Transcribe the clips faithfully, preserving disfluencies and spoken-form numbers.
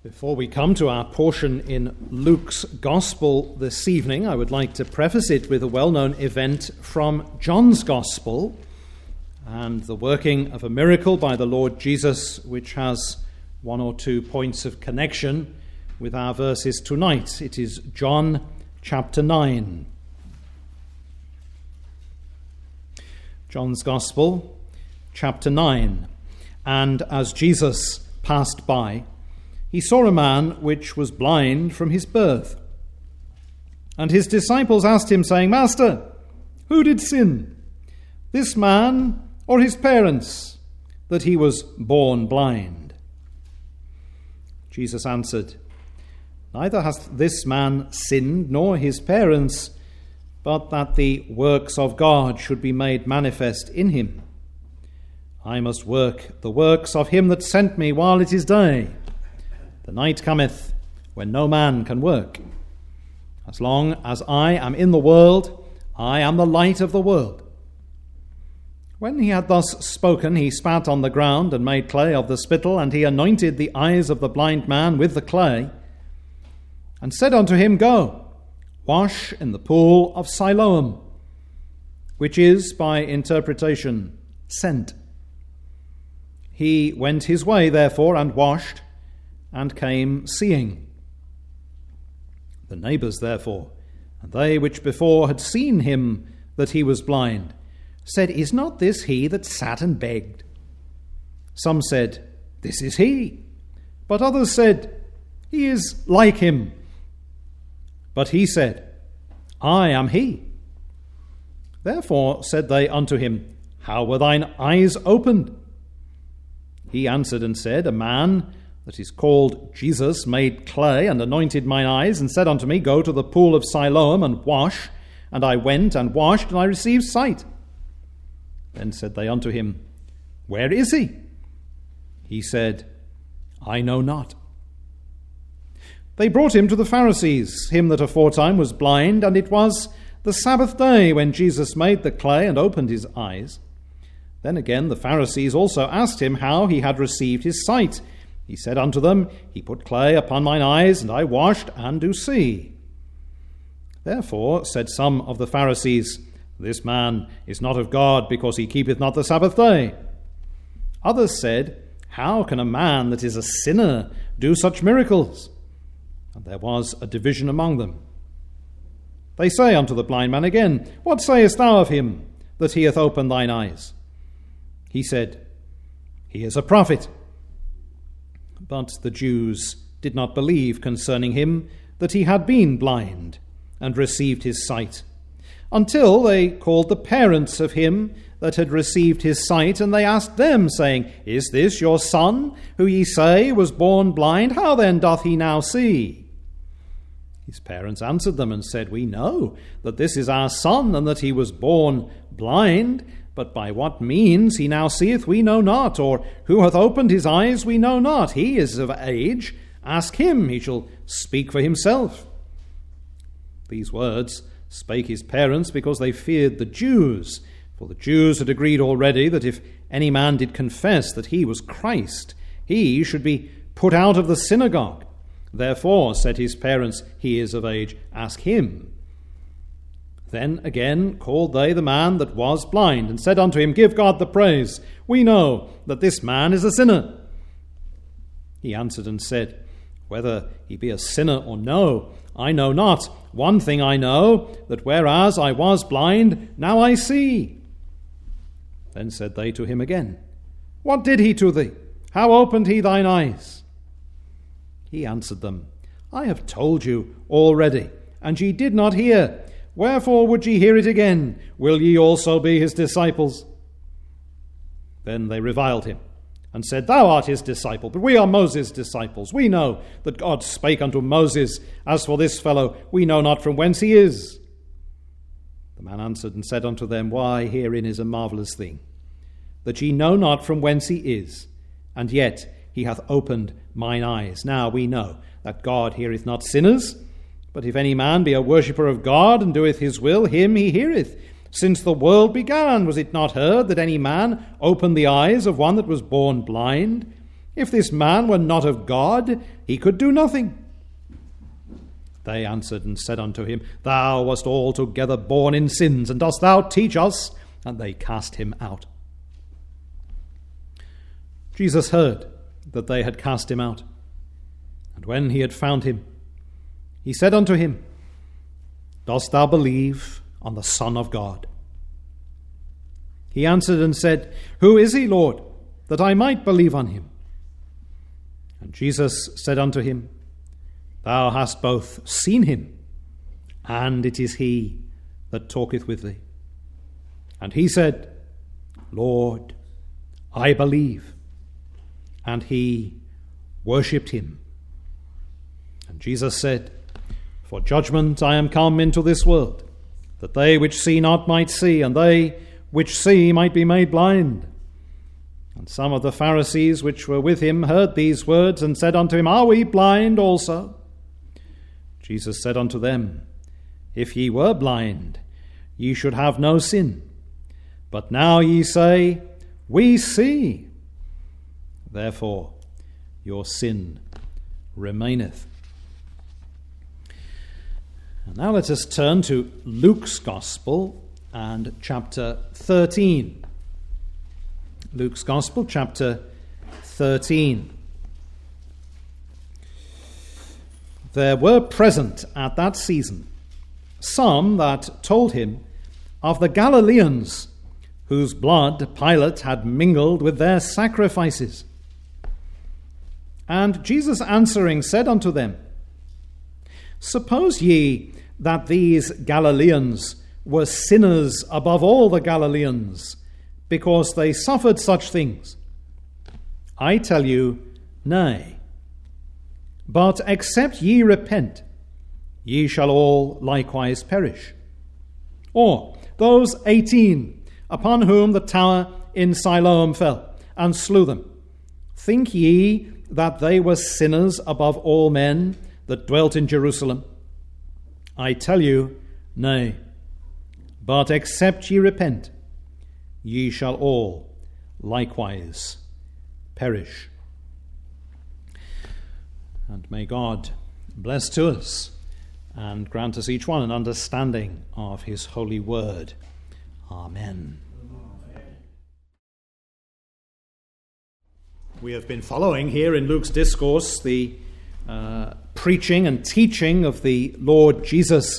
Before we come to our portion in Luke's Gospel this evening, I would like to preface it with a well-known event from John's Gospel and the working of a miracle by the Lord Jesus, which has one or two points of connection with our verses tonight. It is John chapter nine. John's Gospel, chapter nine. And as Jesus passed by, he saw a man which was blind from his birth. And his disciples asked him, saying, Master, who did sin, this man or his parents, that he was born blind? Jesus answered, Neither hath this man sinned, nor his parents, but that the works of God should be made manifest in him. I must work the works of him that sent me while it is day. The night cometh when no man can work. As long as I am in the world, I am the light of the world. When he had thus spoken, he spat on the ground and made clay of the spittle, and he anointed the eyes of the blind man with the clay, and said unto him, Go, wash in the pool of Siloam, which is, by interpretation, sent. He went his way, therefore, and washed, and came seeing. The neighbours, therefore, and they which before had seen him that he was blind, said, Is not this he that sat and begged? Some said, This is he. But others said, He is like him. But he said, I am he. Therefore said they unto him, How were thine eyes opened? He answered and said, A man that is called Jesus made clay and anointed mine eyes, and said unto me, Go to the pool of Siloam and wash. And I went and washed, and I received sight. Then said they unto him, Where is he? He said, I know not. They brought him to the Pharisees, him that aforetime was blind, and it was the Sabbath day when Jesus made the clay and opened his eyes. Then again the Pharisees also asked him how he had received his sight. He said unto them, He put clay upon mine eyes, and I washed, and do see. Therefore said some of the Pharisees, This man is not of God, because he keepeth not the Sabbath day. Others said, How can a man that is a sinner do such miracles? And there was a division among them. They say unto the blind man again, What sayest thou of him, that he hath opened thine eyes? He said, He is a prophet. But the Jews did not believe concerning him that he had been blind and received his sight, until they called the parents of him that had received his sight, and they asked them, saying, Is this your son, who ye say was born blind? How then doth he now see? His parents answered them and said, We know that this is our son, and that he was born blind. But by what means he now seeth we know not, or who hath opened his eyes we know not. He is of age. Ask him, he shall speak for himself. These words spake his parents, because they feared the Jews. For the Jews had agreed already that if any man did confess that he was Christ, he should be put out of the synagogue. Therefore said his parents, He is of age. Ask him. Then again called they the man that was blind, and said unto him, Give God the praise. We know that this man is a sinner. He answered and said, Whether he be a sinner or no, I know not. One thing I know, that whereas I was blind, now I see. Then said they to him again, What did he to thee? How opened he thine eyes? He answered them, I have told you already, and ye did not hear. Wherefore would ye hear it again? Will ye also be his disciples? Then they reviled him, and said, Thou art his disciple, but we are Moses' disciples. We know that God spake unto Moses. As for this fellow, we know not from whence he is. The man answered and said unto them, Why, herein is a marvellous thing, that ye know not from whence he is, and yet he hath opened mine eyes. Now we know that God heareth not sinners, but if any man be a worshipper of God, and doeth his will, him he heareth. Since the world began, was it not heard that any man opened the eyes of one that was born blind? If this man were not of God, he could do nothing. They answered and said unto him, Thou wast altogether born in sins, and dost thou teach us? And they cast him out. Jesus heard that they had cast him out. And when he had found him, he said unto him, Dost thou believe on the Son of God? He answered and said, Who is he, Lord, that I might believe on him? And Jesus said unto him, Thou hast both seen him, and it is he that talketh with thee. And he said, Lord, I believe. And he worshipped him. And Jesus said, For judgment I am come into this world, that they which see not might see, and they which see might be made blind. And some of the Pharisees which were with him heard these words, and said unto him, Are we blind also? Jesus said unto them, If ye were blind, ye should have no sin. But now ye say, We see. Therefore your sin remaineth. And now let us turn to Luke's Gospel and chapter thirteen. Luke's Gospel, chapter thirteen. There were present at that season some that told him of the Galileans, whose blood Pilate had mingled with their sacrifices. And Jesus answering said unto them, Suppose ye that these Galileans were sinners above all the Galileans, because they suffered such things? I tell you, nay. But except ye repent, ye shall all likewise perish. Or those eighteen upon whom the tower in Siloam fell, and slew them, think ye that they were sinners above all men that dwelt in Jerusalem? I tell you, nay. But except ye repent, ye shall all likewise perish. And may God bless to us and grant us each one an understanding of his holy word. Amen. We have been following here in Luke's discourse the uh, preaching and teaching of the Lord Jesus,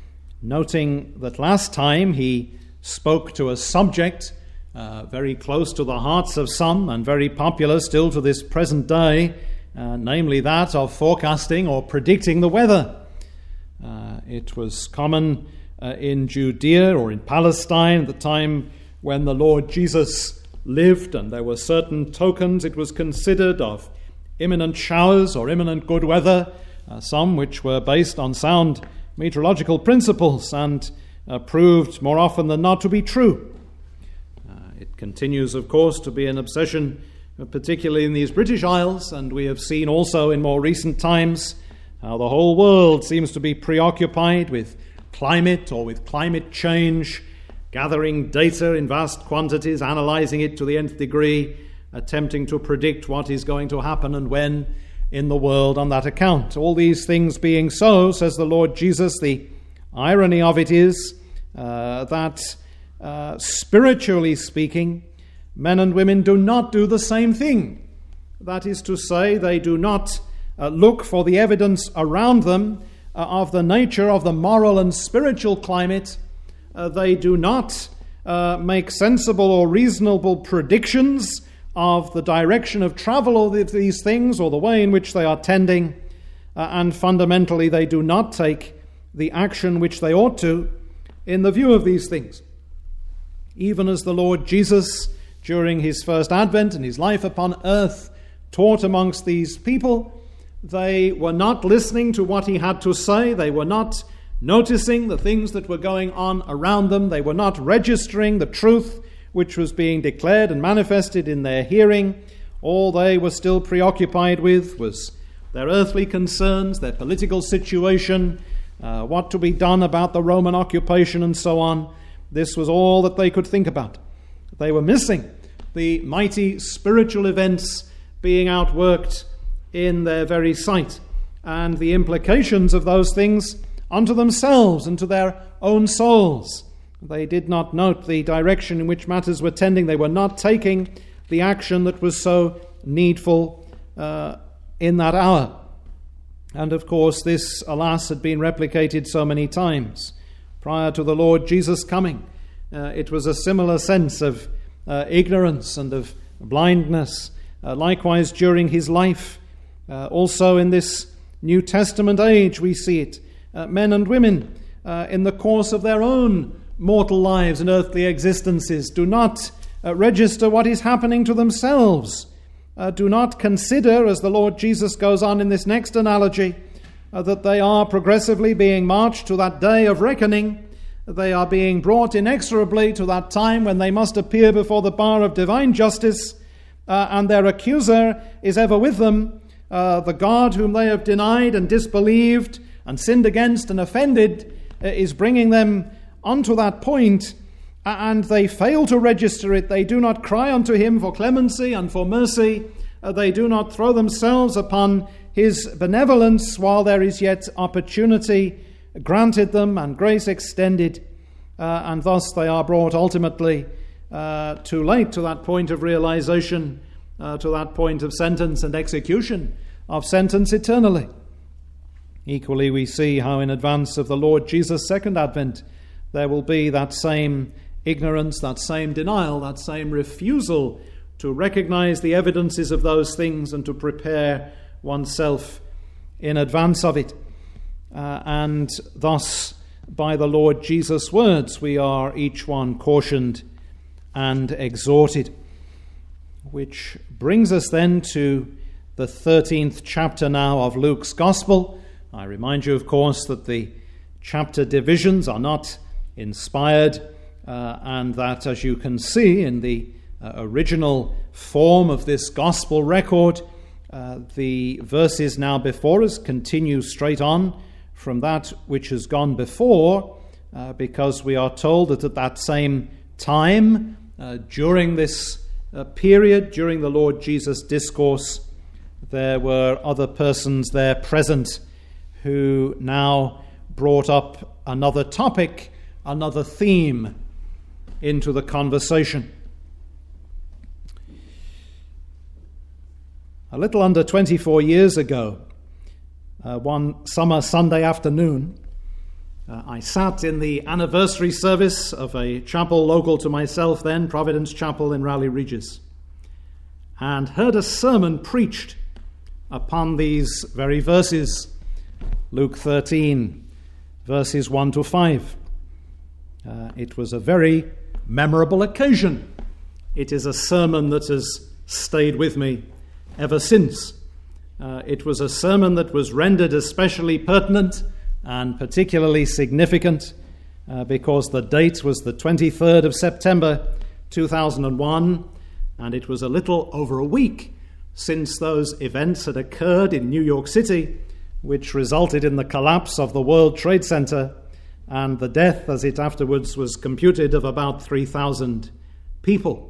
noting that last time he spoke to a subject uh, very close to the hearts of some and very popular still to this present day, uh, namely that of forecasting or predicting the weather. Uh, it was common uh, in Judea or in Palestine at the time when the Lord Jesus lived, and there were certain tokens it was considered of imminent showers or imminent good weather, uh, some which were based on sound meteorological principles and uh, proved more often than not to be true. Uh, it continues, of course, to be an obsession, uh, particularly in these British Isles, and we have seen also in more recent times how the whole world seems to be preoccupied with climate or with climate change, gathering data in vast quantities, analyzing it to the nth degree, attempting to predict what is going to happen and when in the world on that account. All these things being so, says the Lord Jesus, the irony of it is uh, that uh, spiritually speaking, men and women do not do the same thing. That is to say, they do not uh, look for the evidence around them uh, of the nature of the moral and spiritual climate. Uh, they do not uh, make sensible or reasonable predictions of the direction of travel of these things or the way in which they are tending, uh, and fundamentally they do not take the action which they ought to in the view of these things. Even as the Lord Jesus, during his first advent and his life upon earth, taught amongst these people, they were not listening to what he had to say. They were not noticing the things that were going on around them. They were not registering the truth which was being declared and manifested in their hearing. All they were still preoccupied with was their earthly concerns, their political situation, uh, what to be done about the Roman occupation and so on. This was all that they could think about. They were missing the mighty spiritual events being outworked in their very sight, and the implications of those things unto themselves and to their own souls. They did not note the direction in which matters were tending. They were not taking the action that was so needful uh, in that hour. And of course, this, alas, had been replicated so many times. Prior to the Lord Jesus coming, uh, it was a similar sense of uh, ignorance and of blindness. Uh, likewise, during his life, uh, also in this New Testament age, we see it. Uh, men and women, uh, in the course of their own mortal lives and earthly existences, do not uh, register what is happening to themselves. Uh, do not consider, as the Lord Jesus goes on in this next analogy, uh, that they are progressively being marched to that day of reckoning. They are being brought inexorably to that time when they must appear before the bar of divine justice, uh, and their accuser is ever with them. Uh, the God whom they have denied and disbelieved and sinned against and offended uh, is bringing them unto that point, and they fail to register it. They do not cry unto him for clemency and for mercy. Uh, they do not throw themselves upon his benevolence while there is yet opportunity granted them and grace extended, uh, and thus they are brought ultimately uh, too late to that point of realization, uh, to that point of sentence and execution of sentence eternally. Equally, we see how in advance of the Lord Jesus' second advent, there will be that same ignorance, that same denial, that same refusal to recognize the evidences of those things and to prepare oneself in advance of it. Uh, and thus, by the Lord Jesus' words, we are each one cautioned and exhorted. Which brings us then to the thirteenth chapter now of Luke's Gospel. I remind you, of course, that the chapter divisions are not inspired, uh, and that, as you can see in the uh, original form of this Gospel record, uh, the verses now before us continue straight on from that which has gone before, uh, because we are told that at that same time, uh, during this uh, period, during the Lord Jesus' discourse, there were other persons there present who now brought up another topic, another theme into the conversation. A little under twenty-four years ago, uh, one summer Sunday afternoon, uh, I sat in the anniversary service of a chapel local to myself then, Providence Chapel in Raleigh Regis, and heard a sermon preached upon these very verses, Luke thirteen, verses one to five. Uh, it was a very memorable occasion. It is a sermon that has stayed with me ever since. Uh, it was a sermon that was rendered especially pertinent and particularly significant uh, because the date was the twenty-third of September two thousand one, and it was a little over a week since those events had occurred in New York City, which resulted in the collapse of the World Trade Center and the death, as it afterwards was computed, of about three thousand people.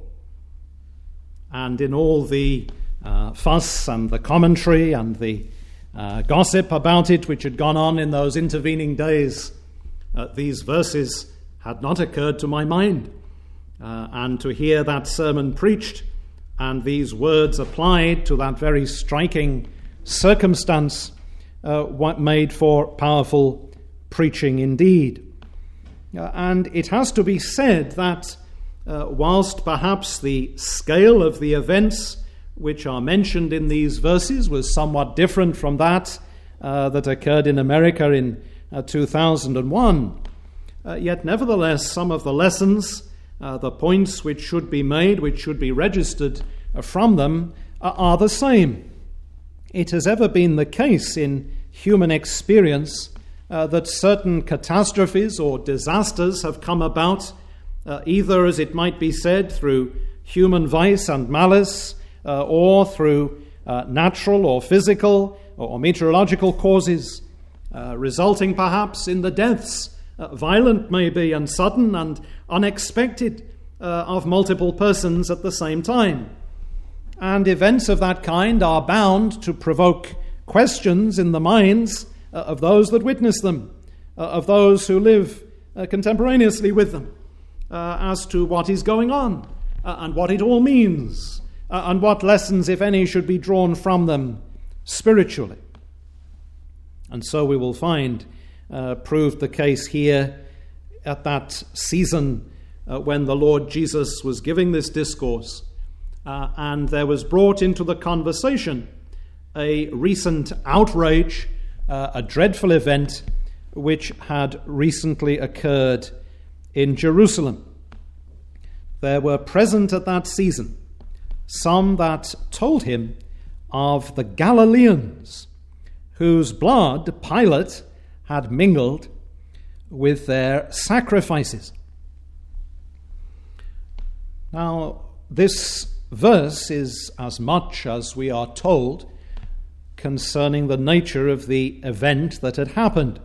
And in all the uh, fuss and the commentary and the uh, gossip about it which had gone on in those intervening days, uh, these verses had not occurred to my mind. Uh, and to hear that sermon preached and these words applied to that very striking circumstance uh, what made for powerful preaching indeed. Uh, and it has to be said that uh, whilst perhaps the scale of the events which are mentioned in these verses was somewhat different from that uh, that occurred in America in uh, two thousand one, uh, yet nevertheless some of the lessons, uh, the points which should be made, which should be registered uh, from them, uh, are the same. It has ever been the case in human experience uh, that certain catastrophes or disasters have come about, uh, either, as it might be said, through human vice and malice, uh, or through uh, natural or physical or, or meteorological causes, uh, resulting perhaps in the deaths, uh, violent maybe and sudden and unexpected, uh, of multiple persons at the same time. and events of that kind are bound to provoke questions in the minds uh, of those that witness them, uh, of those who live uh, contemporaneously with them, uh, as to what is going on uh, and what it all means, uh, and what lessons, if any, should be drawn from them spiritually. And so we will find uh, proved the case here at that season uh, when the Lord Jesus was giving this discourse, uh, and there was brought into the conversation a recent outrage, uh, a dreadful event which had recently occurred in Jerusalem. There were present at that season some that told him of the Galileans, whose blood Pilate had mingled with their sacrifices. Now, this verse is as much as we are told concerning the nature of the event that had happened.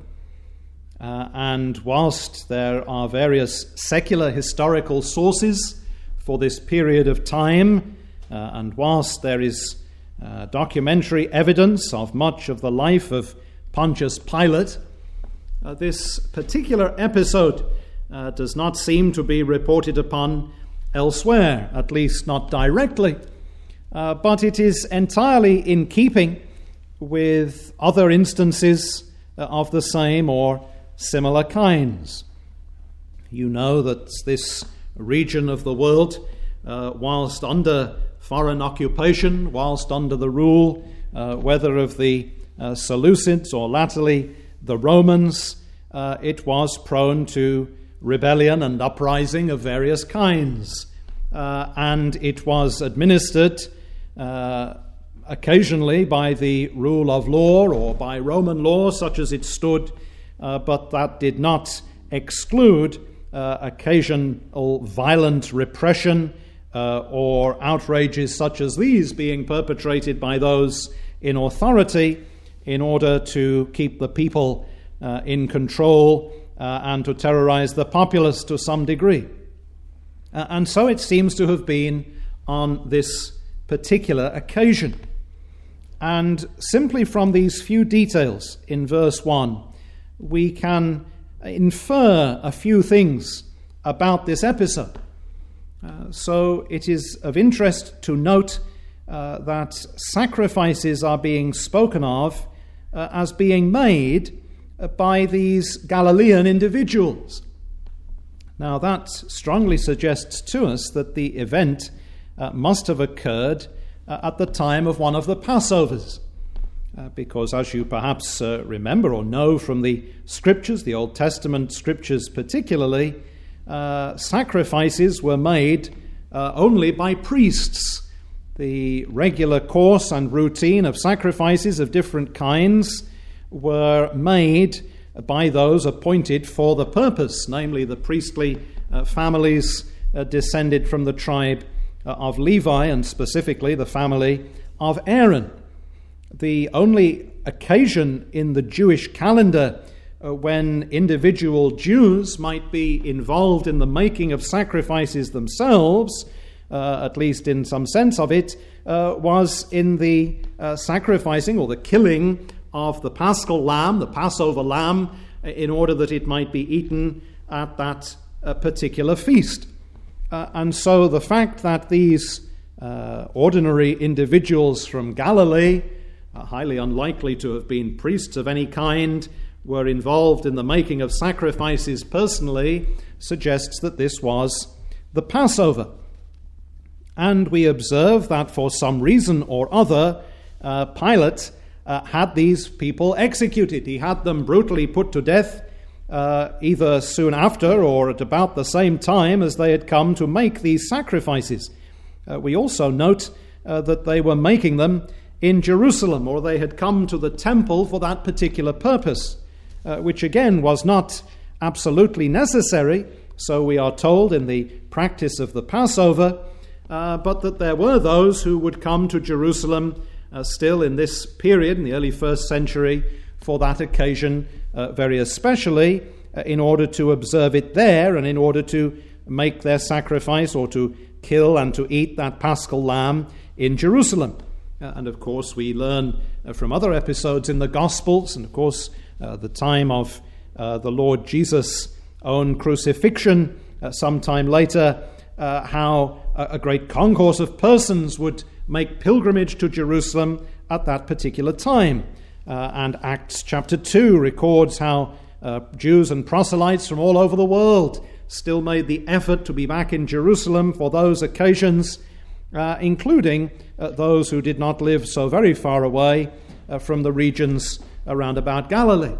Uh, and whilst there are various secular historical sources for this period of time, uh, and whilst there is uh, documentary evidence of much of the life of Pontius Pilate, uh, this particular episode uh, does not seem to be reported upon elsewhere, at least not directly, uh, but it is entirely in keeping with other instances uh, of the same or similar kinds. You know that this region of the world, uh, whilst under foreign occupation, whilst under the rule, uh, whether of the uh, Seleucids or latterly the Romans, uh, it was prone to rebellion and uprising of various kinds. Uh, and it was administered uh, occasionally by the rule of law or by Roman law, such as it stood, uh, but that did not exclude uh, occasional violent repression uh, or outrages such as these being perpetrated by those in authority in order to keep the people uh, in control uh, and to terrorize the populace to some degree. Uh, and so it seems to have been on this particular occasion. And simply from these few details in verse one, we can infer a few things about this episode. Uh, so it is of interest to note uh, that sacrifices are being spoken of uh, as being made uh, by these Galilean individuals. Now that strongly suggests to us that the event uh, must have occurred uh, at the time of one of the Passovers. Uh, because as you perhaps uh, remember or know from the scriptures, the Old Testament scriptures particularly, uh, sacrifices were made uh, only by priests. The regular course and routine of sacrifices of different kinds were made by those appointed for the purpose, namely the priestly uh, families uh, descended from the tribe uh, of Levi, and specifically the family of Aaron. The only occasion in the Jewish calendar uh, when individual Jews might be involved in the making of sacrifices themselves, uh, at least in some sense of it, uh, was in the uh, sacrificing or the killing of the Paschal lamb, the Passover lamb, in order that it might be eaten at that uh, particular feast. Uh, and so the fact that these uh, ordinary individuals from Galilee, uh, highly unlikely to have been priests of any kind, were involved in the making of sacrifices personally, suggests that this was the Passover. And we observe that for some reason or other, uh, Pilate Uh, had these people executed. He had them brutally put to death uh, either soon after or at about the same time as they had come to make these sacrifices. Uh, we also note uh, that they were making them in Jerusalem, or they had come to the temple for that particular purpose, uh, which again was not absolutely necessary, so we are told in the practice of the Passover, uh, but that there were those who would come to Jerusalem Uh, still in this period, in the early first century, for that occasion, uh, very especially, uh, in order to observe it there and in order to make their sacrifice or to kill and to eat that Paschal lamb in Jerusalem. Uh, and of course, we learn uh, from other episodes in the Gospels, and of course, uh, the time of uh, the Lord Jesus' own crucifixion, uh, sometime later, uh, how a, a great concourse of persons would make pilgrimage to Jerusalem at that particular time. Uh, and Acts chapter two records how uh, Jews and proselytes from all over the world still made the effort to be back in Jerusalem for those occasions, uh, including uh, those who did not live so very far away uh, from the regions around about Galilee.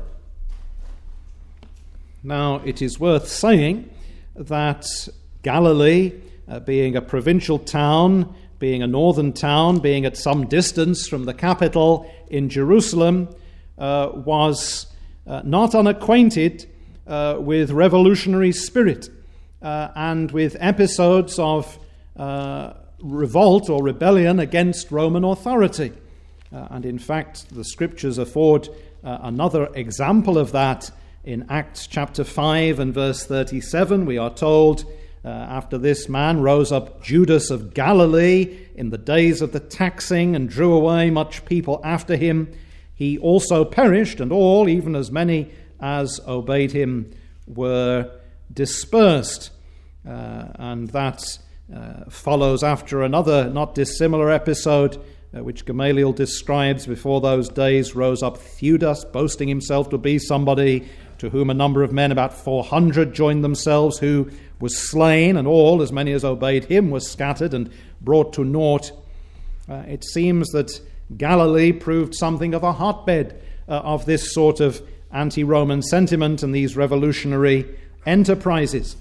Now, it is worth saying that Galilee, uh, being a provincial town, being a northern town, being at some distance from the capital in Jerusalem, uh, was uh, not unacquainted uh, with revolutionary spirit uh, and with episodes of uh, revolt or rebellion against Roman authority. Uh, and in fact, the scriptures afford uh, another example of that. In Acts chapter five and verse thirty-seven, we are told, Uh, after this man rose up Judas of Galilee in the days of the taxing and drew away much people after him. He also perished, and all, even as many as obeyed him, were dispersed. Uh, and that uh, follows after another not dissimilar episode, uh, which Gamaliel describes. Before those days rose up Theudas, boasting himself to be somebody, to whom a number of men, about four hundred, joined themselves, who was slain, and all, as many as obeyed him, were scattered and brought to naught. Uh, it seems that Galilee proved something of a hotbed uh, of this sort of anti-Roman sentiment and these revolutionary enterprises.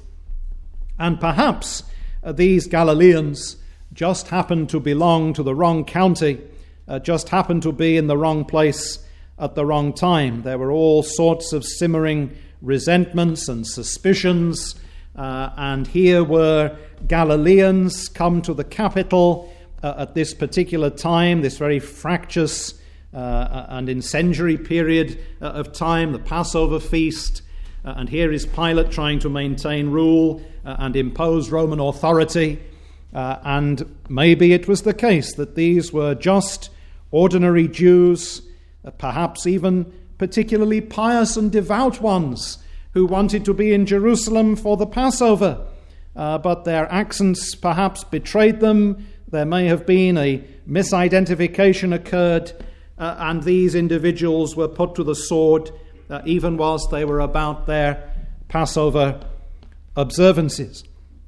And perhaps uh, these Galileans just happened to belong to the wrong county, uh, just happened to be in the wrong place at the wrong time. There were all sorts of simmering resentments and suspicions, uh, and here were Galileans come to the capital uh, at this particular time, this very fractious uh, and incendiary period uh, of time, the Passover feast, uh, and here is Pilate trying to maintain rule uh, and impose Roman authority, uh, and maybe it was the case that these were just ordinary Jews, uh, perhaps even particularly pious and devout ones, who wanted to be in Jerusalem for the Passover, uh, but their accents perhaps betrayed them. There may have been a misidentification occurred, uh, and these individuals were put to the sword uh, even whilst they were about their Passover observances.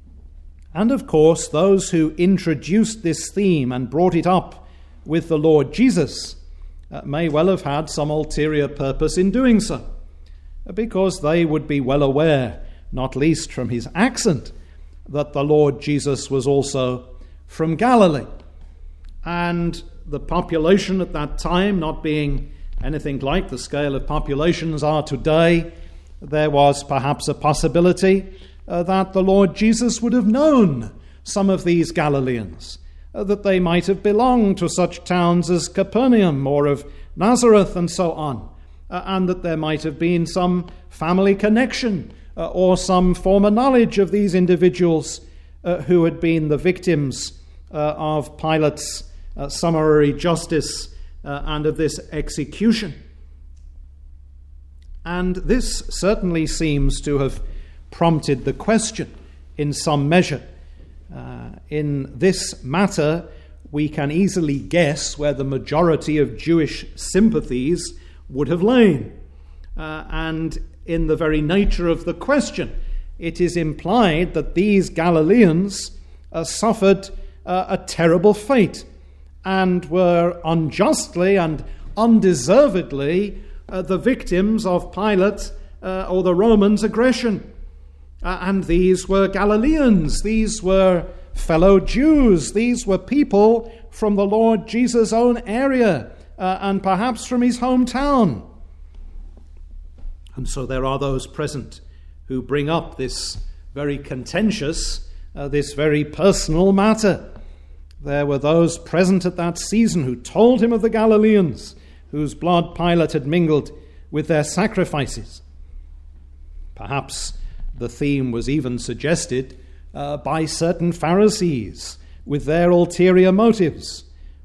And of course, those who introduced this theme and brought it up with the Lord Jesus uh, may well have had some ulterior purpose in doing so, because they would be well aware, not least from his accent, that the Lord Jesus was also from Galilee. And the population at that time, not being anything like the scale of populations are today, there was perhaps a possibility uh, that the Lord Jesus would have known some of these Galileans, uh, that they might have belonged to such towns as Capernaum or of Nazareth and so on. Uh, and that there might have been some family connection uh, or some former knowledge of these individuals uh, who had been the victims uh, of Pilate's uh, summary justice uh, and of this execution. And this certainly seems to have prompted the question in some measure. Uh, in this matter, we can easily guess where the majority of Jewish sympathies would have lain. Uh, and in the very nature of the question, it is implied that these Galileans uh, suffered uh, a terrible fate and were unjustly and undeservedly uh, the victims of Pilate uh, or the Romans' aggression. Uh, and these were Galileans, these were fellow Jews, these were people from the Lord Jesus' own area, Uh, and perhaps from his hometown. And so there are those present who bring up this very contentious, uh, this very personal matter. There were those present at that season who told him of the Galileans, whose blood Pilate had mingled with their sacrifices. Perhaps the theme was even suggested uh, by certain Pharisees with their ulterior motives.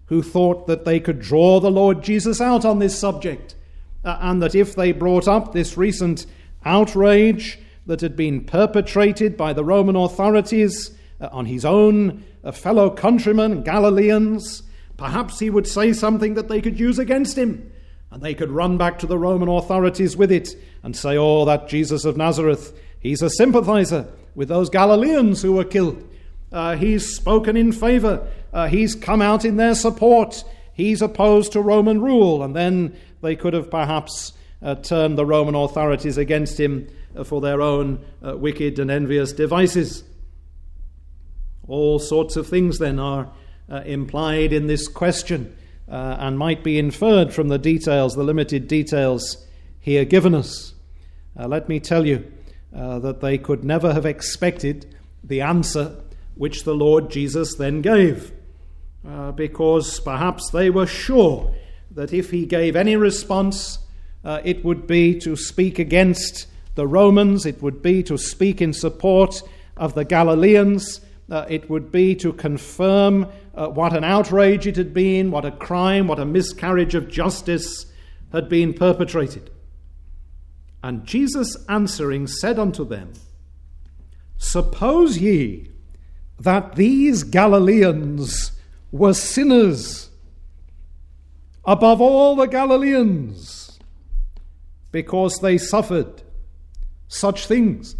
who thought that they could draw the Lord Jesus out on this subject, uh, and that if they brought up this recent outrage that had been perpetrated by the Roman authorities uh, on his own uh, fellow countrymen, Galileans, perhaps he would say something that they could use against him, and they could run back to the Roman authorities with it and say, oh, that Jesus of Nazareth, he's a sympathizer with those Galileans who were killed. Uh, he's spoken in favor. Uh, he's come out in their support. He's opposed to Roman rule. And then they could have perhaps uh, turned the Roman authorities against him uh, for their own uh, wicked and envious devices. All sorts of things then are uh, implied in this question uh, and might be inferred from the details, the limited details here given us. Uh, let me tell you uh, that they could never have expected the answer which the Lord Jesus then gave, uh, because perhaps they were sure that if he gave any response, uh, it would be to speak against the Romans, it would be to speak in support of the Galileans, uh, it would be to confirm uh, what an outrage it had been, what a crime, what a miscarriage of justice had been perpetrated. And Jesus answering said unto them, suppose ye that these Galileans were sinners above all the Galileans, because they suffered such things?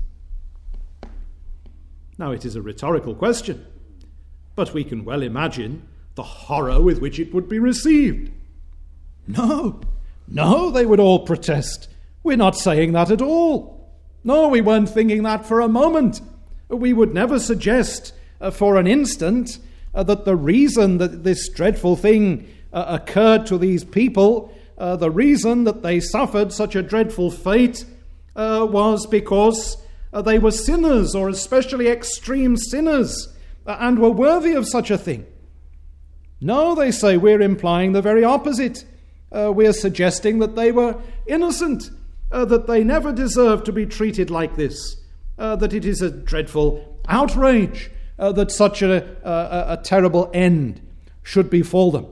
Now, it is a rhetorical question, but we can well imagine the horror with which it would be received. No, no, they would all protest. We're not saying that at all. No, we weren't thinking that for a moment. We would never suggest uh, for an instant uh, that the reason that this dreadful thing uh, occurred to these people, uh, the reason that they suffered such a dreadful fate uh, was because uh, they were sinners, or especially extreme sinners, uh, and were worthy of such a thing. No, they say, we're implying the very opposite. Uh, we're suggesting that they were innocent, uh, that they never deserved to be treated like this, uh, that it is a dreadful outrage, uh, that such a, a, a terrible end should befall them.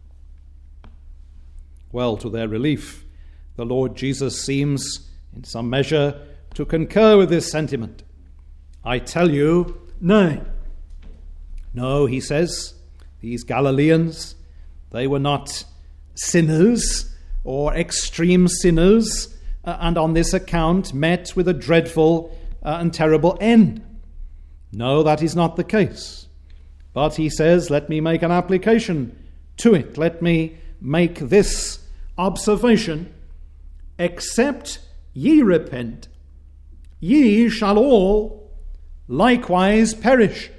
Well, to their relief, the Lord Jesus seems, in some measure, to concur with this sentiment. I tell you, nay. No, he says, these Galileans, they were not sinners or extreme sinners, uh, and on this account met with a dreadful uh, and terrible end. No, that is not the case. But he says, let me make an application to it. Let me make this observation. Except ye repent, ye shall all likewise perish.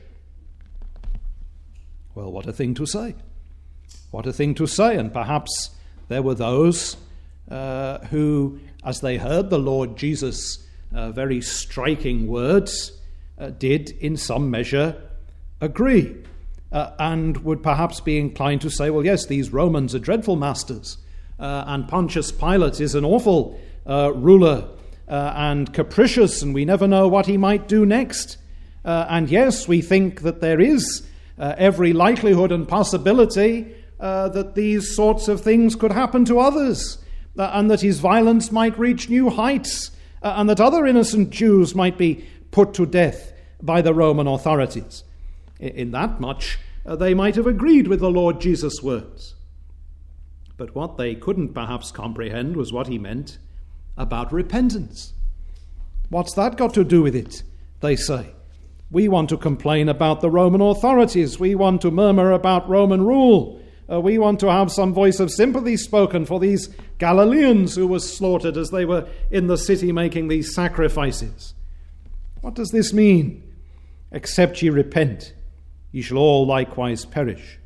Well, what a thing to say. What a thing to say. And perhaps there were those uh, who, as they heard the Lord Jesus' uh, very striking words, uh, did in some measure agree uh, and would perhaps be inclined to say, well, yes, these Romans are dreadful masters, uh, and Pontius Pilate is an awful uh, ruler uh, and capricious, and we never know what he might do next. Uh, and yes, we think that there is uh, every likelihood and possibility uh, that these sorts of things could happen to others, uh, and that his violence might reach new heights, uh, and that other innocent Jews might be put to death by the Roman authorities. In that much, uh, they might have agreed with the Lord Jesus' words. But what they couldn't perhaps comprehend was what he meant about repentance. What's that got to do with it, they say? We want to complain about the Roman authorities. We want to murmur about Roman rule. Uh, we want to have some voice of sympathy spoken for these Galileans who were slaughtered as they were in the city making these sacrifices. What does this mean? Except ye repent, ye shall all likewise perish.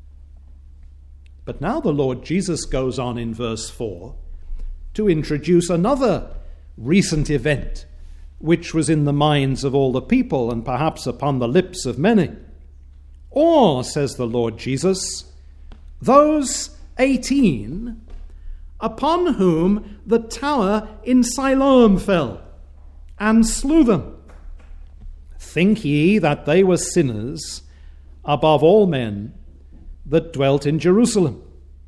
But now the Lord Jesus goes on in verse four to introduce another recent event which was in the minds of all the people and perhaps upon the lips of many. Or, says the Lord Jesus, those eighteen upon whom the tower in Siloam fell and slew them, think ye that they were sinners above all men that dwelt in Jerusalem.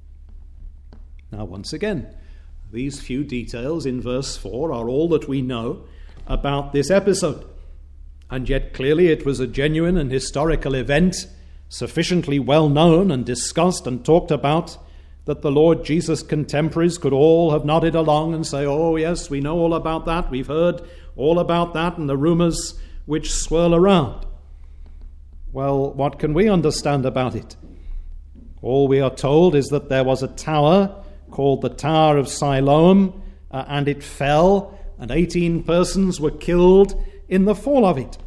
Now, once again, these few details in verse four are all that we know about this episode. And yet clearly it was a genuine and historical event, sufficiently well known and discussed and talked about, that the Lord Jesus' contemporaries could all have nodded along and say, oh yes, we know all about that, we've heard all about that and the rumours which swirl around. Well, what can we understand about it? All we are told is that there was a tower called the Tower of Siloam, uh, and it fell, and eighteen persons were killed in the fall of it.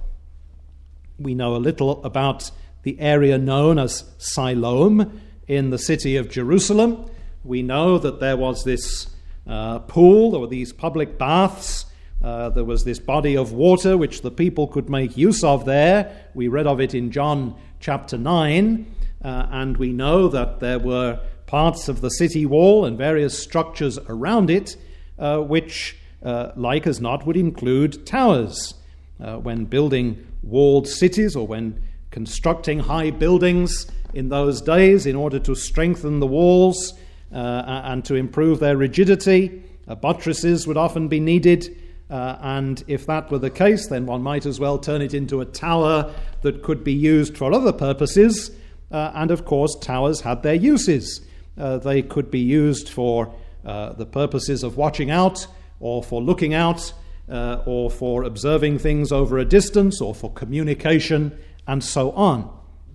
We know a little about the area known as Siloam in the city of Jerusalem. We know that there was this uh, pool, there were these public baths, uh, there was this body of water which the people could make use of there. We read of it in John chapter nine, uh, and we know that there were parts of the city wall and various structures around it uh, which, uh, like as not, would include towers. Uh, when building walled cities or when constructing high buildings in those days in order to strengthen the walls uh, and to improve their rigidity, uh, buttresses would often be needed. Uh, and if that were the case, then one might as well turn it into a tower that could be used for other purposes. Uh, and of course, towers had their uses. Uh, they could be used for uh, the purposes of watching out or for looking out, Uh, or for observing things over a distance, or for communication, and so on.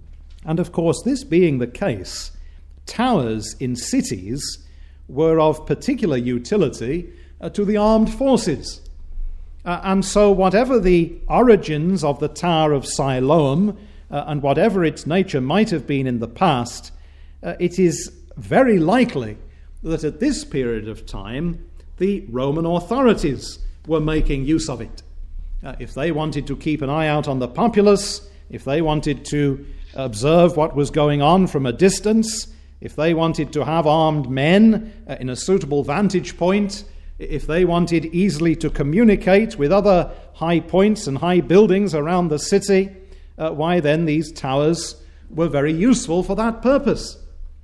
And of course, this being the case, towers in cities were of particular utility uh, to the armed forces. Uh, and so whatever the origins of the Tower of Siloam, uh, and whatever its nature might have been in the past, uh, it is very likely that at this period of time, the Roman authorities were making use of it. Uh, if they wanted to keep an eye out on the populace, if they wanted to observe what was going on from a distance, if they wanted to have armed men uh, in a suitable vantage point, if they wanted easily to communicate with other high points and high buildings around the city, uh, why then these towers were very useful for that purpose.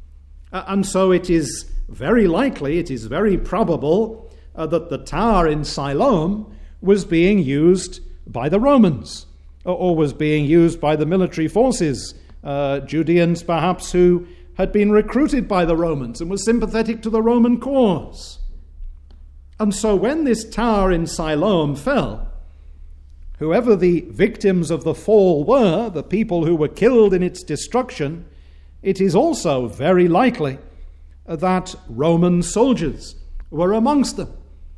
Uh, and so it is very likely, it is very probable Uh, that the tower in Siloam was being used by the Romans, or, or was being used by the military forces, uh, Judeans perhaps who had been recruited by the Romans and were sympathetic to the Roman cause. And so when this tower in Siloam fell, whoever the victims of the fall were, the people who were killed in its destruction, it is also very likely that Roman soldiers were amongst them.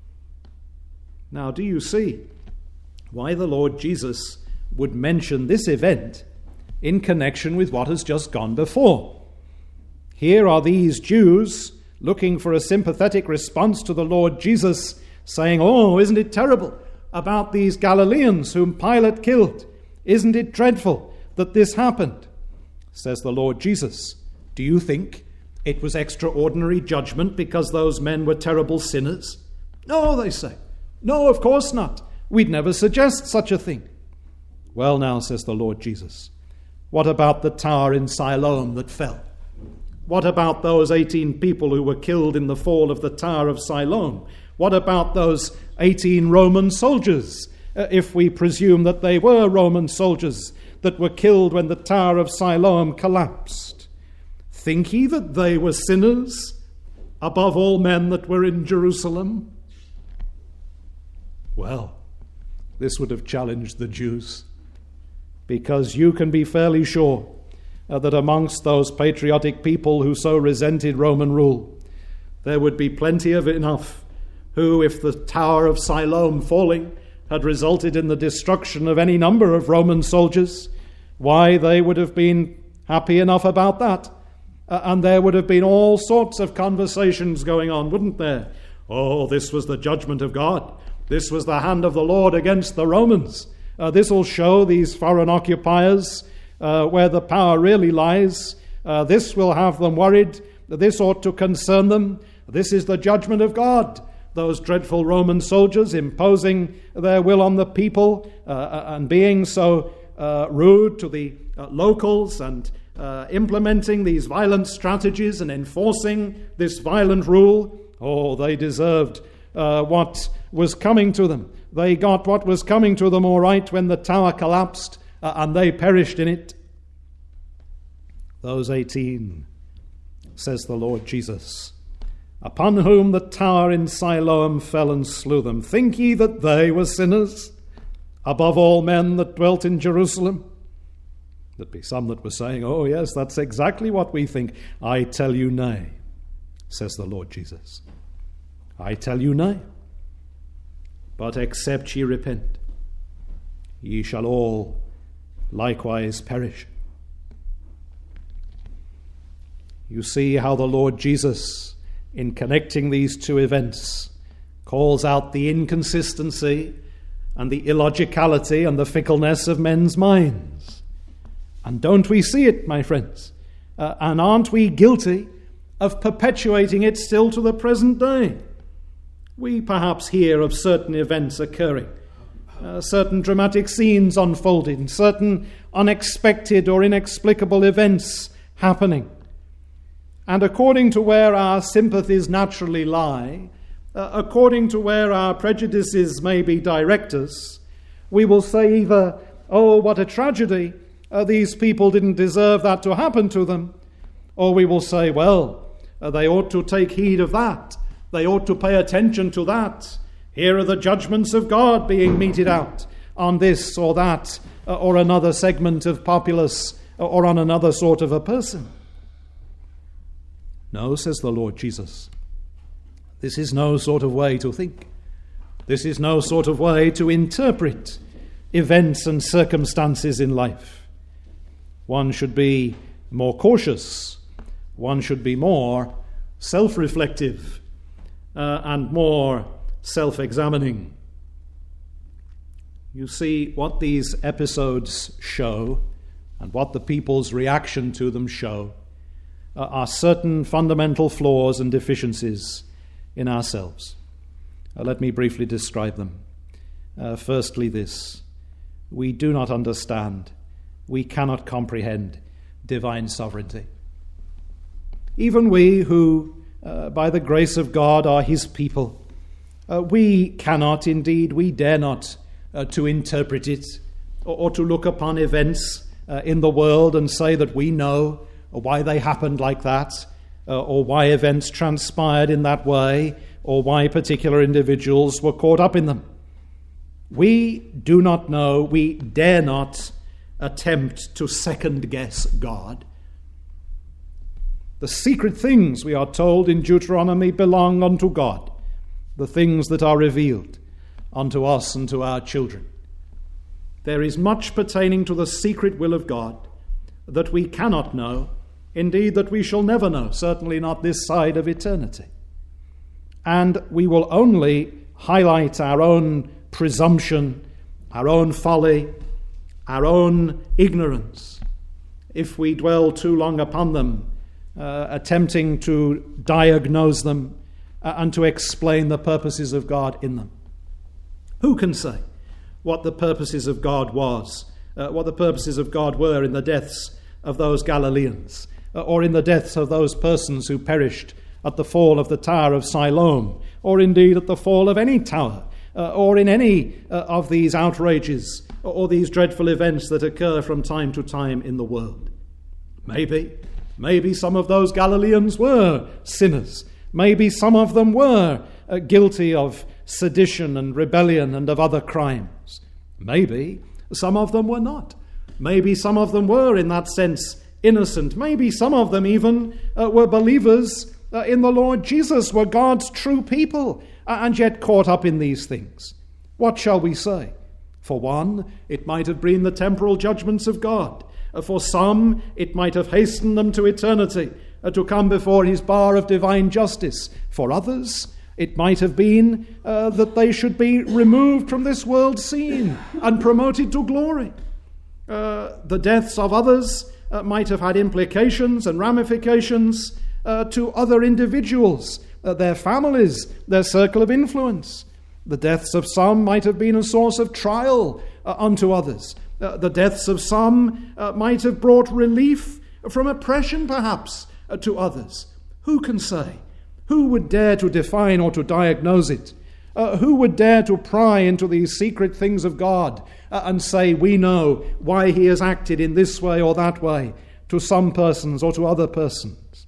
Now, do you see why the Lord Jesus would mention this event in connection with what has just gone before? Here are these Jews looking for a sympathetic response to the Lord Jesus, saying, oh, isn't it terrible about these Galileans whom Pilate killed? Isn't it dreadful that this happened? Says the Lord Jesus, do you think it was extraordinary judgment because those men were terrible sinners? No, they say. No, of course not. We'd never suggest such a thing. Well now, says the Lord Jesus, what about the tower in Siloam that fell? What about those eighteen people who were killed in the fall of the Tower of Siloam? What about those eighteen Roman soldiers, uh, if we presume that they were Roman soldiers that were killed when the Tower of Siloam collapsed? Think ye that they were sinners above all men that were in Jerusalem? Well, this would have challenged the Jews, because you can be fairly sure uh, that amongst those patriotic people who so resented Roman rule, there would be plenty of enough who, if the Tower of Siloam falling had resulted in the destruction of any number of Roman soldiers, why, they would have been happy enough about that. Uh, and there would have been all sorts of conversations going on, wouldn't there? Oh, this was the judgment of God. This was the hand of the Lord against the Romans. Uh, this will show these foreign occupiers uh, where the power really lies. Uh, this will have them worried. This ought to concern them. This is the judgment of God. Those dreadful Roman soldiers imposing their will on the people uh, and being so uh, rude to the uh, locals and uh, implementing these violent strategies and enforcing this violent rule, oh, they deserved uh, what was coming to them. They got what was coming to them all right when the tower collapsed uh, and they perished in it. Those eighteen, says the Lord Jesus, upon whom the tower in Siloam fell and slew them, think ye that they were sinners above all men that dwelt in Jerusalem? There'd be some that were saying, oh yes, that's exactly what we think. I tell you nay, says the Lord Jesus. I tell you nay. But except ye repent, ye shall all likewise perish. You see how the Lord Jesus, in connecting these two events, calls out the inconsistency and the illogicality and the fickleness of men's minds. And don't we see it, my friends? Uh, and aren't we guilty of perpetuating it still to the present day? We perhaps hear of certain events occurring, uh, certain dramatic scenes unfolding, certain unexpected or inexplicable events happening. And according to where our sympathies naturally lie, uh, according to where our prejudices may be direct us, we will say either, oh, what a tragedy, uh, these people didn't deserve that to happen to them, or we will say, well, uh, they ought to take heed of that. They ought to pay attention to that. Here are the judgments of God being meted out on this or that uh, or another segment of populace or on another sort of a person. No, says the Lord Jesus, this is no sort of way to think. This is no sort of way to interpret events and circumstances in life. One should be more cautious. One should be more self-reflective uh, and more self-examining. You see, what these episodes show and what the people's reaction to them show uh, are certain fundamental flaws and deficiencies in ourselves. Uh, let me briefly describe them. Uh, firstly, this: we do not understand, we cannot comprehend divine sovereignty. Even we who, uh, by the grace of God, are his people, uh, we cannot, indeed, we dare not, uh, to interpret it or, or to look upon events uh, in the world and say that we know why they happened like that, uh, or why events transpired in that way, or why particular individuals were caught up in them. We do not know, we dare not attempt to second-guess God. The secret things, we are told in Deuteronomy, belong unto God, the things that are revealed unto us and to our children. There is much pertaining to the secret will of God that we cannot know, indeed that we shall never know, certainly not this side of eternity. And we will only highlight our own presumption, our own folly, our own ignorance, if we dwell too long upon them, uh, attempting to diagnose them uh, and to explain the purposes of God in them. Who can say what the purposes of God was, uh, what the purposes of God were in the deaths of those Galileans, uh, or in the deaths of those persons who perished at the fall of the Tower of Siloam, or indeed at the fall of any tower, uh, or in any uh, of these outrages or, or these dreadful events that occur from time to time in the world? Maybe, maybe some of those Galileans were sinners. Maybe some of them were uh, guilty of sedition and rebellion and of other crimes. Maybe some of them were not. Maybe some of them were, in that sense, innocent. Maybe some of them even uh, were believers uh, in the Lord Jesus, were God's true people, uh, and yet caught up in these things. What shall we say? For one, it might have been the temporal judgments of God. Uh, for some, it might have hastened them to eternity, uh, to come before his bar of divine justice. For others, it might have been uh, that they should be removed from this world scene and promoted to glory. Uh, the deaths of others uh, might have had implications and ramifications uh, to other individuals, uh, their families, their circle of influence. The deaths of some might have been a source of trial uh, unto others. Uh, the deaths of some uh, might have brought relief from oppression perhaps uh, to others. Who can say? Who would dare to define or to diagnose it? Uh, who would dare to pry into these secret things of God uh, and say, we know why he has acted in this way or that way to some persons or to other persons?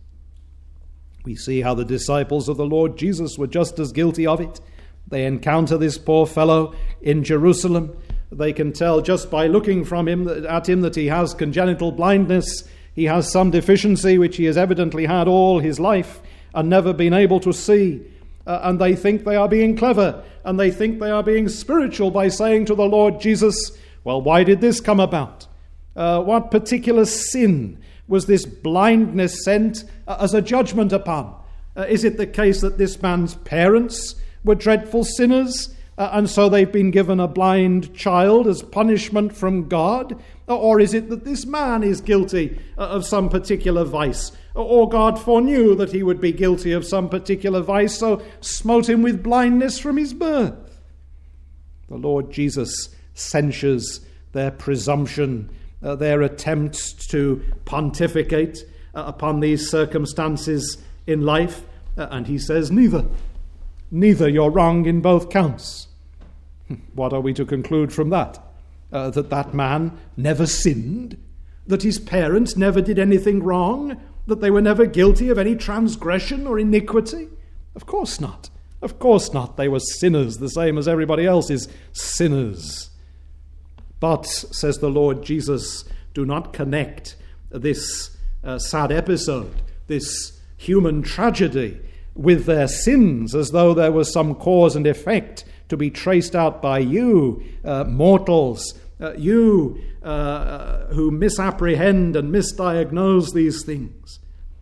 We see how the disciples of the Lord Jesus were just as guilty of it. They encounter this poor fellow in Jerusalem. They can tell just by looking from him at him that he has congenital blindness. He has some deficiency which he has evidently had all his life and never been able to see. Uh, and they think they are being clever, and they think they are being spiritual by saying to the Lord Jesus, well, why did this come about? Uh, what particular sin was this blindness sent uh, as a judgment upon? Uh, is it the case that this man's parents were dreadful sinners, uh, and so they've been given a blind child as punishment from God? Or is it that this man is guilty uh, of some particular vice? Or God foreknew that he would be guilty of some particular vice, so smote him with blindness from his birth? The Lord Jesus censures their presumption, uh, their attempts to pontificate uh, upon these circumstances in life, uh, and he says, neither. Neither, you're wrong in both counts. What are we to conclude from that? Uh, that that man never sinned? That his parents never did anything wrong? That they were never guilty of any transgression or iniquity? Of course not. Of course not. They were sinners, the same as everybody else is sinners. But, says the Lord Jesus, do not connect this uh, sad episode, this human tragedy, with their sins as though there was some cause and effect to be traced out by you, uh, mortals, uh, you uh, who misapprehend and misdiagnose these things.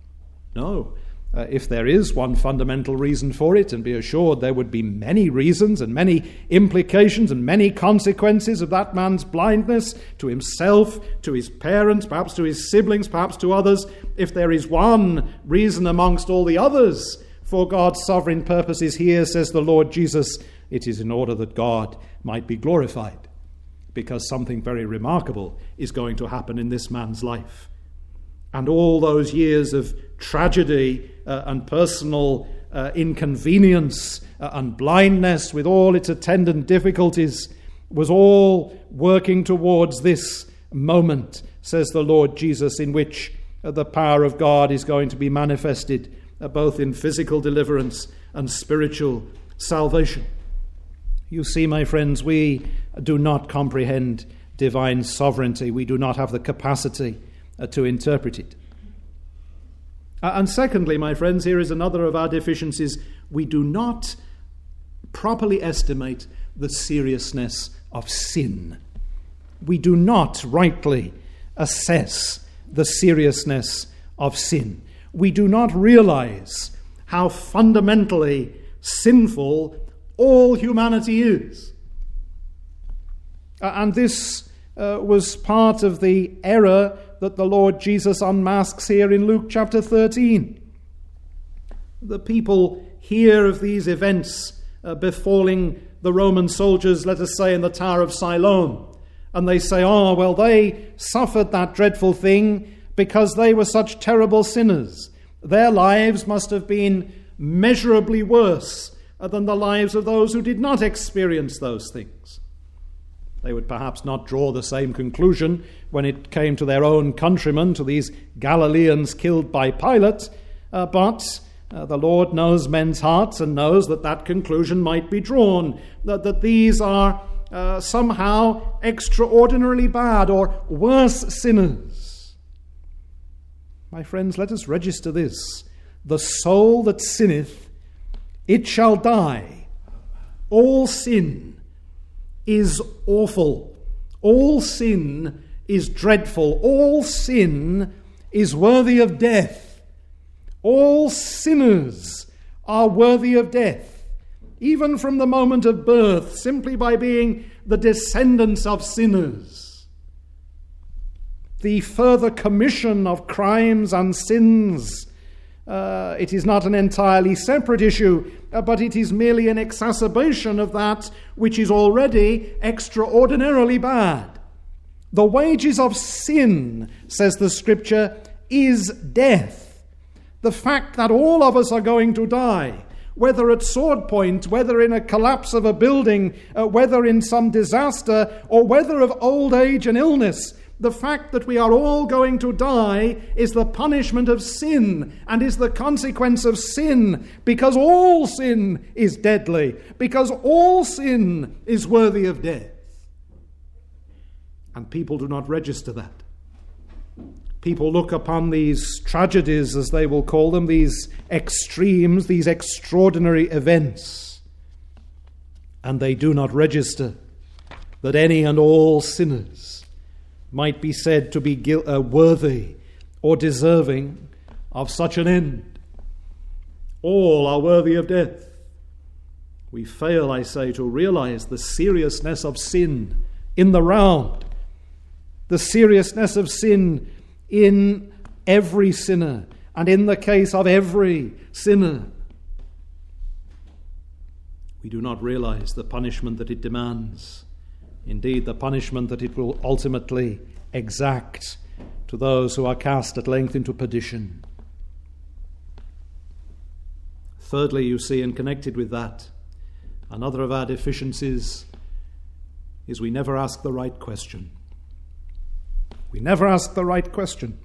No, uh, if there is one fundamental reason for it, and be assured there would be many reasons and many implications and many consequences of that man's blindness to himself, to his parents, perhaps to his siblings, perhaps to others, if there is one reason amongst all the others for God's sovereign purposes here, says the Lord Jesus, it is in order that God might be glorified, because something very remarkable is going to happen in this man's life. And all those years of tragedy uh, and personal uh, inconvenience uh, and blindness with all its attendant difficulties was all working towards this moment, says the Lord Jesus, in which uh, the power of God is going to be manifested uh, both in physical deliverance and spiritual salvation. You see, my friends, we do not comprehend divine sovereignty. We do not have the capacity uh, to interpret it. Uh, and secondly, my friends, here is another of our deficiencies. We do not properly estimate the seriousness of sin. We do not rightly assess the seriousness of sin. We do not realize how fundamentally sinful all humanity is. Uh, and this uh, was part of the error that the Lord Jesus unmasks here in Luke chapter thirteen. The people hear of these events uh, befalling the Roman soldiers, let us say, in the Tower of Siloam, and they say, oh, well, they suffered that dreadful thing because they were such terrible sinners. Their lives must have been measurably worse than the lives of those who did not experience those things. They would perhaps not draw the same conclusion when it came to their own countrymen, to these Galileans killed by Pilate, uh, but uh, the Lord knows men's hearts and knows that that conclusion might be drawn, that, that these are uh, somehow extraordinarily bad or worse sinners. My friends, let us register this. The soul that sinneth, it shall die. All sin is awful. All sin is dreadful. All sin is worthy of death. All sinners are worthy of death, even from the moment of birth, simply by being the descendants of sinners. The further commission of crimes and sins, Uh, it is not an entirely separate issue, uh, but it is merely an exacerbation of that which is already extraordinarily bad. The wages of sin, says the Scripture, is death. The fact that all of us are going to die, whether at sword point, whether in a collapse of a building, uh, whether in some disaster, or whether of old age and illness, the fact that we are all going to die is the punishment of sin and is the consequence of sin, because all sin is deadly, because all sin is worthy of death. And people do not register that. People look upon these tragedies, as they will call them, these extremes, these extraordinary events, and they do not register that any and all sinners might be said to be gil- uh, worthy or deserving of such an end. All are worthy of death. We fail, I say, to realize the seriousness of sin in the round, the seriousness of sin in every sinner, and in the case of every sinner. We do not realize the punishment that it demands, indeed the punishment that it will ultimately exact to those who are cast at length into perdition. Thirdly, you see, and connected with that, another of our deficiencies is we never ask the right question. We never ask the right question.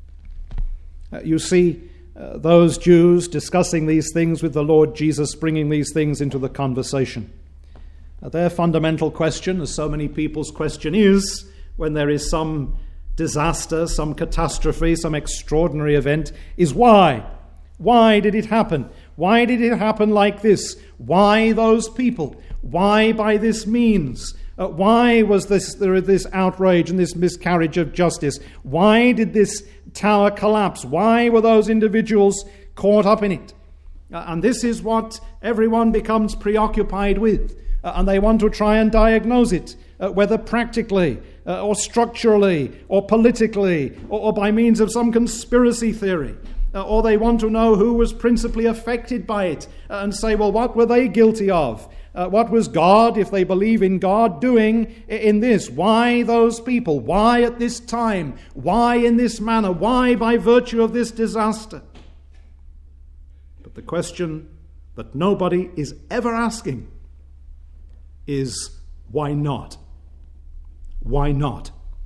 Uh, you see, uh, those Jews discussing these things with the Lord Jesus, bringing these things into the conversation. Uh, their fundamental question, as so many people's question is, when there is some disaster, some catastrophe, some extraordinary event, is why? Why did it happen? Why did it happen like this? Why those people? Why by this means? Uh, why was this there this outrage and this miscarriage of justice? Why did this tower collapse? Why were those individuals caught up in it? Uh, and this is what everyone becomes preoccupied with. Uh, and they want to try and diagnose it, uh, whether practically uh, or structurally or politically or, or by means of some conspiracy theory. Uh, or they want to know who was principally affected by it uh, and say, well, what were they guilty of? Uh, what was God, if they believe in God, doing in this? Why those people? Why at this time? Why in this manner? Why by virtue of this disaster? But the question that nobody is ever asking is, why not? Why not?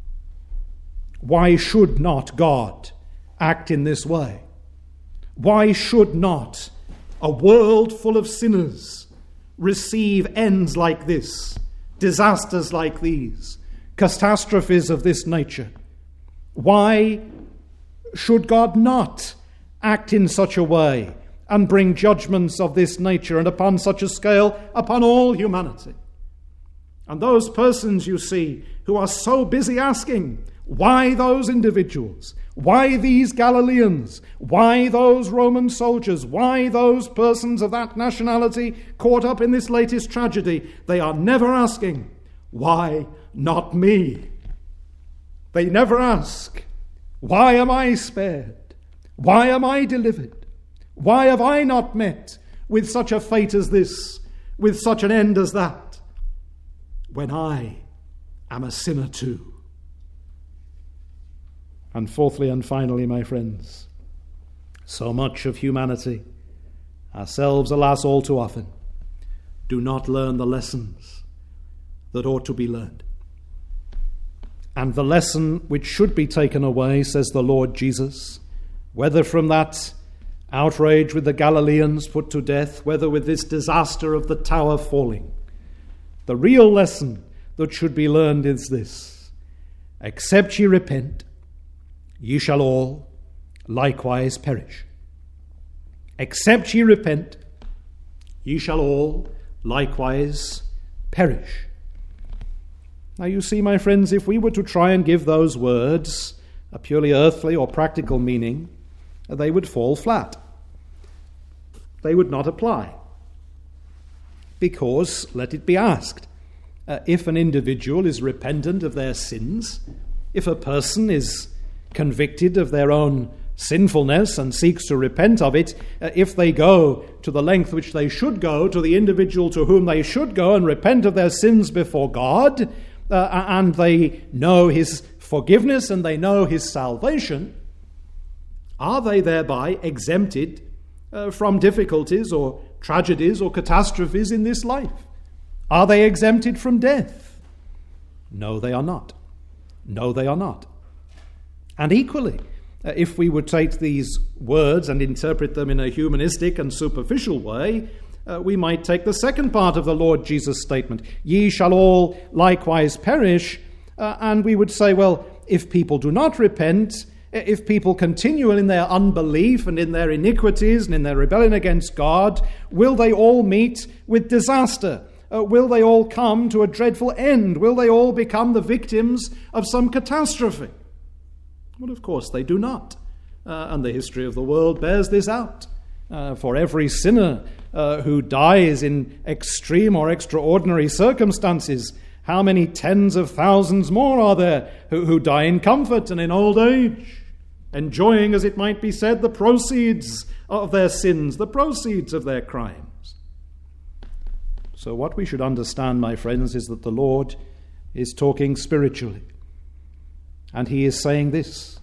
Why should not God act in this way? Why should not a world full of sinners receive ends like this, disasters like these, catastrophes of this nature? Why should God not act in such a way and bring judgments of this nature and upon such a scale upon all humanity? And those persons, you see, who are so busy asking, why those individuals? Why these Galileans? Why those Roman soldiers? Why those persons of that nationality caught up in this latest tragedy? They are never asking, why not me? They never ask, why am I spared? Why am I delivered? Why have I not met with such a fate as this, with such an end as that, when I am a sinner too? And fourthly and finally, my friends, so much of humanity, ourselves, alas, all too often, do not learn the lessons that ought to be learned. And the lesson which should be taken away, says the Lord Jesus, whether from that outrage with the Galileans put to death, whether with this disaster of the tower falling, the real lesson that should be learned is this: except ye repent, ye shall all likewise perish. Except ye repent, ye shall all likewise perish. Now you see, my friends, if we were to try and give those words a purely earthly or practical meaning, they would fall flat. They would not apply. Because, let it be asked, uh, if an individual is repentant of their sins, if a person is convicted of their own sinfulness and seeks to repent of it, uh, if they go to the length which they should go, to the individual to whom they should go and repent of their sins before God, uh, and they know his forgiveness and they know his salvation, Are they thereby exempted uh, from difficulties or tragedies or catastrophes in this life? Are they exempted from death? No, they are not. No, they are not. And equally, uh, if we would take these words and interpret them in a humanistic and superficial way, uh, we might take the second part of the Lord Jesus' statement, ye shall all likewise perish, uh, and we would say, well, if people do not repent, if people continue in their unbelief and in their iniquities and in their rebellion against God, will they all meet with disaster? Uh, will they all come to a dreadful end? Will they all become the victims of some catastrophe? Well, of course they do not. Uh, and the history of the world bears this out. Uh, for every sinner uh, who dies in extreme or extraordinary circumstances, how many tens of thousands more are there who, who die in comfort and in old age, enjoying, as it might be said, the proceeds of their sins, the proceeds of their crimes. So what we should understand, my friends, is that the Lord is talking spiritually. And he is saying this,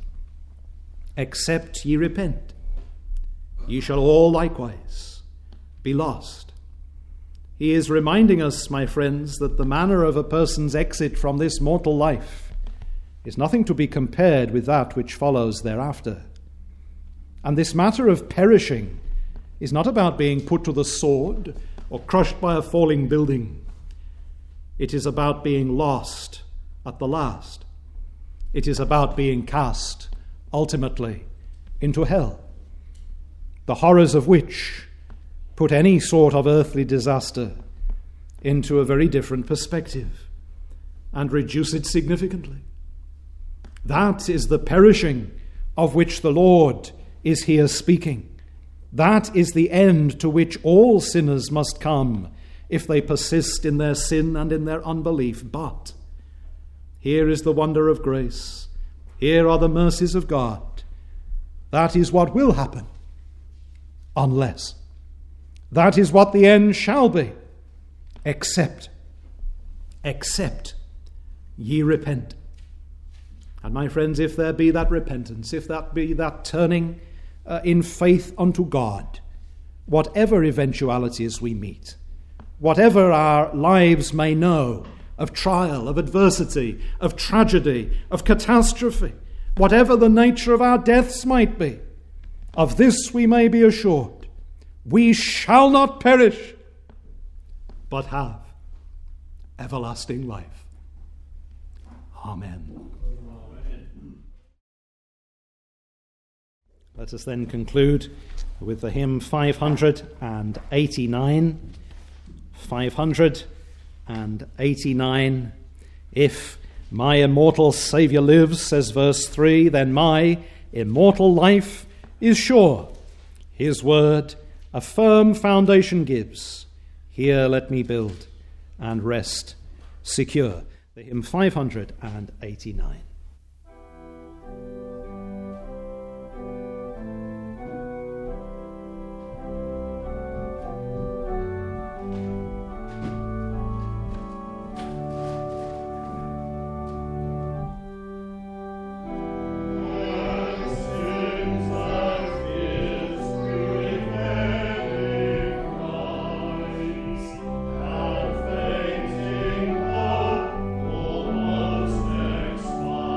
except ye repent, ye shall all likewise be lost. He is reminding us, my friends, that the manner of a person's exit from this mortal life is nothing to be compared with that which follows thereafter. And this matter of perishing is not about being put to the sword or crushed by a falling building. It is about being lost at the last. It is about being cast, ultimately, into hell, the horrors of which put any sort of earthly disaster into a very different perspective and reduce it significantly. That is the perishing of which the Lord is here speaking. That is the end to which all sinners must come if they persist in their sin and in their unbelief. But here is the wonder of grace. Here are the mercies of God. That is what will happen, unless. That is what the end shall be, except, except ye repent. And my friends, if there be that repentance, if that be that turning uh, in faith unto God, whatever eventualities we meet, whatever our lives may know of trial, of adversity, of tragedy, of catastrophe, whatever the nature of our deaths might be, of this we may be assured, we shall not perish, but have everlasting life. Amen. Let us then conclude with the hymn five hundred eighty-nine. five hundred eighty-nine. If my immortal Saviour lives, says verse three, then my immortal life is sure. His word a firm foundation gives. Here let me build and rest secure. The hymn five hundred eighty-nine. Thank you.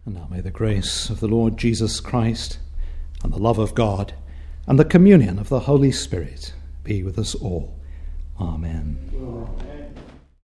And now may the grace of the Lord Jesus Christ and the love of God and the communion of the Holy Spirit be with us all. Amen. Amen.